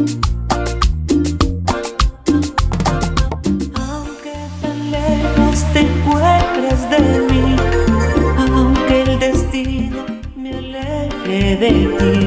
Aunque tan lejos te encuentres de mí, aunque el destino me aleje de ti,